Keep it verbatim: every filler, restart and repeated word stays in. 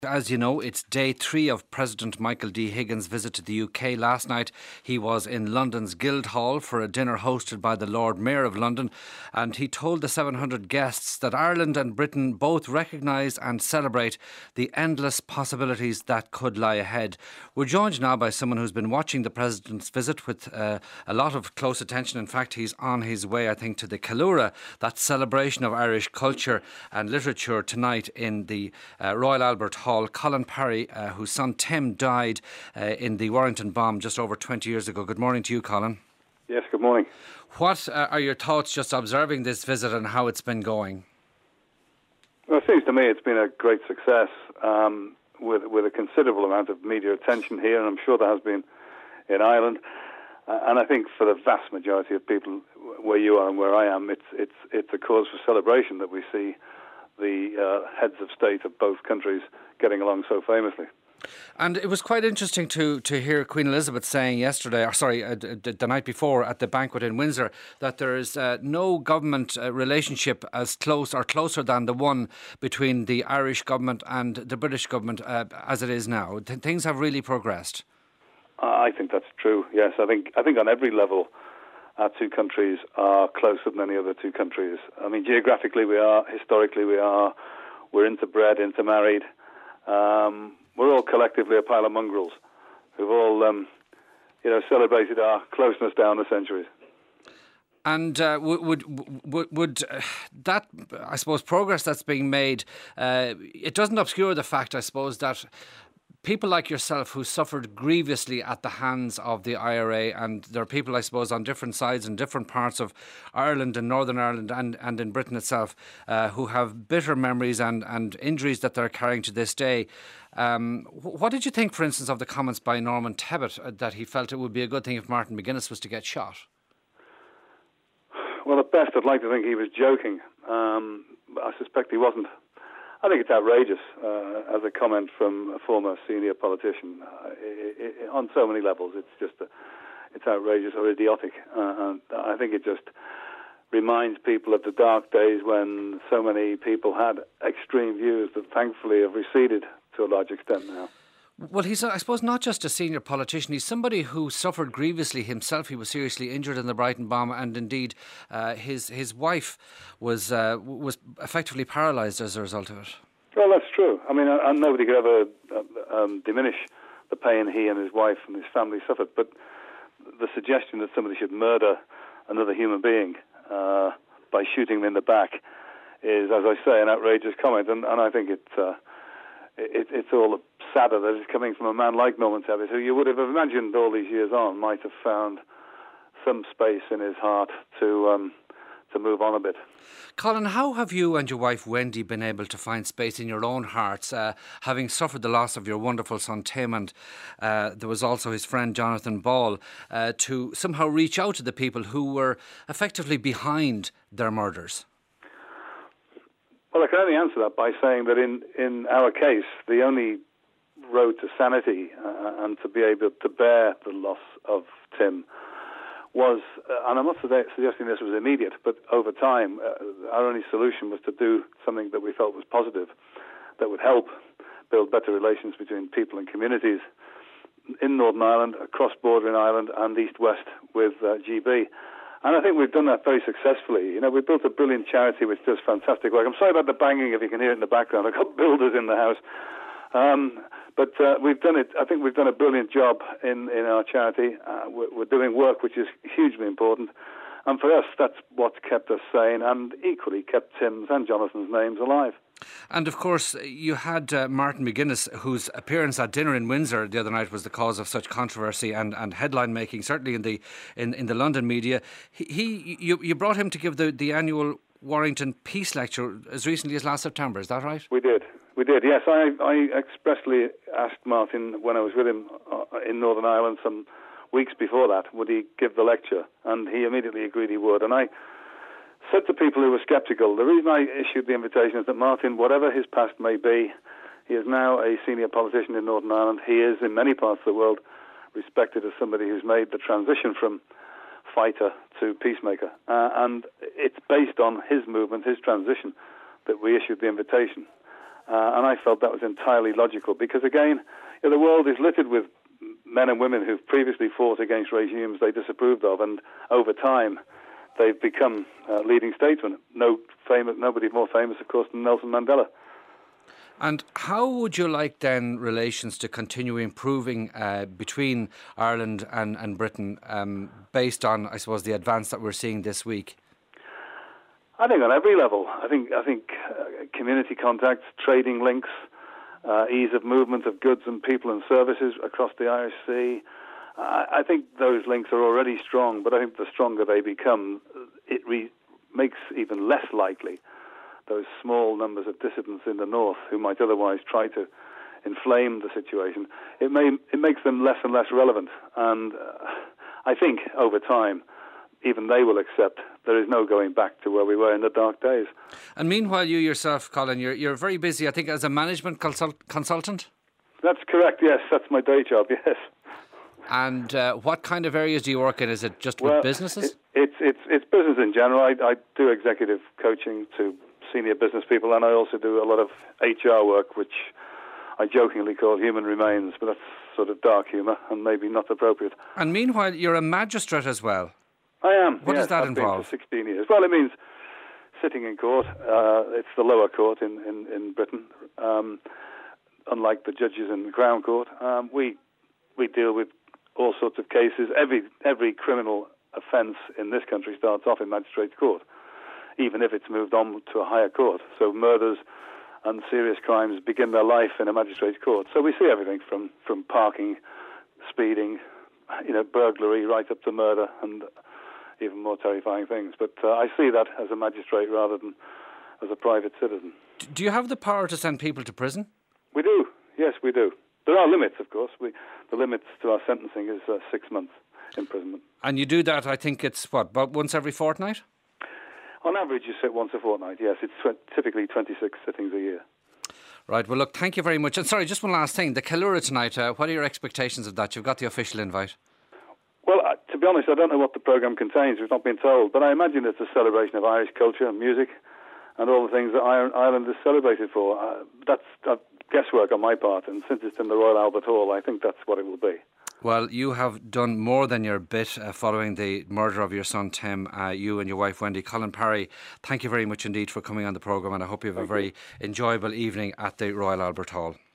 As you know, it's day three of President Michael D. Higgins' visit to the U K. Last night he was in London's Guildhall for a dinner hosted by the Lord Mayor of London, and he told the seven hundred guests that Ireland and Britain both recognise and celebrate the endless possibilities that could lie ahead. We're joined now by someone who's been watching the President's visit with uh, a lot of close attention. In fact, he's on his way, I think, to the Callura, that celebration of Irish culture and literature tonight in the uh, Royal Albert Hall. Colin Parry, uh, whose son Tim died uh, in the Warrington bomb just over twenty years ago. Good morning to you, Colin. Yes, good morning. What uh, are your thoughts just observing this visit and how it's been going? Well, it seems to me it's been a great success um, with with a considerable amount of media attention here, and I'm sure there has been in Ireland. Uh, and I think for the vast majority of people where you are and where I am, it's it's it's a cause for celebration that we see the uh, heads of state of both countries getting along so famously. And it was quite interesting to, to hear Queen Elizabeth saying yesterday, or sorry, uh, the, the night before at the banquet in Windsor, that there is uh, no government uh, relationship as close or closer than the one between the Irish government and the British government uh, as it is now. Th- things have really progressed. I think that's true, yes. I think I think on every level our two countries are closer than any other two countries. I mean, geographically we are, historically we are, we're interbred, intermarried. Um, we're all collectively a pile of mongrels who've all, um, you know, celebrated our closeness down the centuries. And uh, would would would, would uh, that, I suppose, progress that's being made, uh, it doesn't obscure the fact, I suppose, that people like yourself who suffered grievously at the hands of the I R A, and there are people, I suppose, on different sides in different parts of Ireland and Northern Ireland and, and in Britain itself, uh, who have bitter memories and, and injuries that they're carrying to this day. Um, what did you think, for instance, of the comments by Norman Tebbit uh, that he felt it would be a good thing if Martin McGuinness was to get shot? Well, at best, I'd like to think he was joking. Um, I suspect he wasn't. I think it's outrageous uh, as a comment from a former senior politician. Uh, it, it, on so many levels, it's just a, it's outrageous or idiotic. Uh, and I think it just reminds people of the dark days when so many people had extreme views that thankfully have receded to a large extent now. Well, he's, I suppose, not just a senior politician. He's somebody who suffered grievously himself. He was seriously injured in the Brighton bomb, and indeed uh, his his wife was uh, was effectively paralysed as a result of it. Well, that's true. I mean, and nobody could ever uh, um, diminish the pain he and his wife and his family suffered. But the suggestion that somebody should murder another human being uh, by shooting him in the back is, as I say, an outrageous comment. And, and I think it, uh, it it's all sadder that it's coming from a man like Norman Tebbit, who you would have imagined all these years on might have found some space in his heart to um, to move on a bit. Colin, how have you and your wife Wendy been able to find space in your own hearts, uh, having suffered the loss of your wonderful son Tim, and uh, there was also his friend Jonathan Ball, uh, to somehow reach out to the people who were effectively behind their murders? Well, I can only answer that by saying that in, in our case, the only road to sanity uh, and to be able to bear the loss of Tim was, uh, and I'm not suggesting this was immediate, but over time, uh, our only solution was to do something that we felt was positive, that would help build better relations between people and communities in Northern Ireland, across border in Ireland, and east-west with uh, G B. And I think we've done that very successfully. You know, we built a brilliant charity which does fantastic work. I'm sorry about the banging if you can hear it in the background. I've got builders in the house. Um, but uh, we've done it. I think we've done a brilliant job in, in our charity. Uh, we're, we're doing work which is hugely important. And for us, that's what kept us sane and equally kept Tim's and Jonathan's names alive. And of course, you had uh, Martin McGuinness, whose appearance at dinner in Windsor the other night was the cause of such controversy and, and headline making, certainly in the in, in the London media. He, he you, you brought him to give the, the annual Warrington Peace Lecture as recently as last September, is that right? We did. We did, yes. I, I expressly asked Martin when I was with him uh, in Northern Ireland some weeks before that, would he give the lecture? And he immediately agreed he would. And I said to people who were sceptical, the reason I issued the invitation is that Martin, whatever his past may be, he is now a senior politician in Northern Ireland. He is, in many parts of the world, respected as somebody who's made the transition from fighter to peacemaker. Uh, and it's based on his movement, his transition, that we issued the invitation. Uh, and I felt that was entirely logical because, again, you know, the world is littered with men and women who've previously fought against regimes they disapproved of, and over time they've become uh, leading statesmen. No famous, nobody more famous, of course, than Nelson Mandela. And how would you like then relations to continue improving uh, between Ireland and, and Britain um, based on, I suppose, the advance that we're seeing this week? I think on every level. I think I think uh, community contacts, trading links, uh, ease of movement of goods and people and services across the Irish Sea. Uh, I think those links are already strong, but I think the stronger they become, it re- makes even less likely those small numbers of dissidents in the north who might otherwise try to inflame the situation. It may it makes them less and less relevant, and uh, I think over time, even they will accept there is no going back to where we were in the dark days. And meanwhile, you yourself, Colin, you're you're very busy, I think, as a management consult- consultant? That's correct, yes. That's my day job, yes. And uh, what kind of areas do you work in? Is it just well, with businesses? It, it's, it's, it's business in general. I, I do executive coaching to senior business people, and I also do a lot of H R work, which I jokingly call human remains, but that's sort of dark humour and maybe not appropriate. And meanwhile, you're a magistrate as well. I am. What yes, does that I've involve? Been for sixteen years. Well, it means sitting in court. Uh, it's the lower court in, in, in Britain. Um, unlike the judges in the Crown Court, um, we we deal with all sorts of cases. Every every criminal offence in this country starts off in magistrates' court, even if it's moved on to a higher court. So murders and serious crimes begin their life in a magistrate's court. So we see everything from, from parking, speeding, you know, burglary, right up to murder and even more terrifying things. But uh, I see that as a magistrate rather than as a private citizen. Do you have the power to send people to prison? We do. Yes, we do. There are limits, of course. We, the limits to our sentencing is uh, six months imprisonment. And you do that, I think it's, what, about once every fortnight? On average, you sit once a fortnight, yes. It's tw- typically twenty-six sittings a year. Right, well, look, thank you very much. And sorry, just one last thing. The Killura tonight, uh, what are your expectations of that? You've got the official invite. Well, uh, to be honest, I don't know what the programme contains. We've not been told. But I imagine it's a celebration of Irish culture and music and all the things that Ireland is celebrated for. Uh, that's uh, guesswork on my part. And since it's in the Royal Albert Hall, I think that's what it will be. Well, you have done more than your bit uh, following the murder of your son Tim, uh, you and your wife Wendy. Colin Parry, thank you very much indeed for coming on the programme, and I hope you have thank a very you. enjoyable evening at the Royal Albert Hall.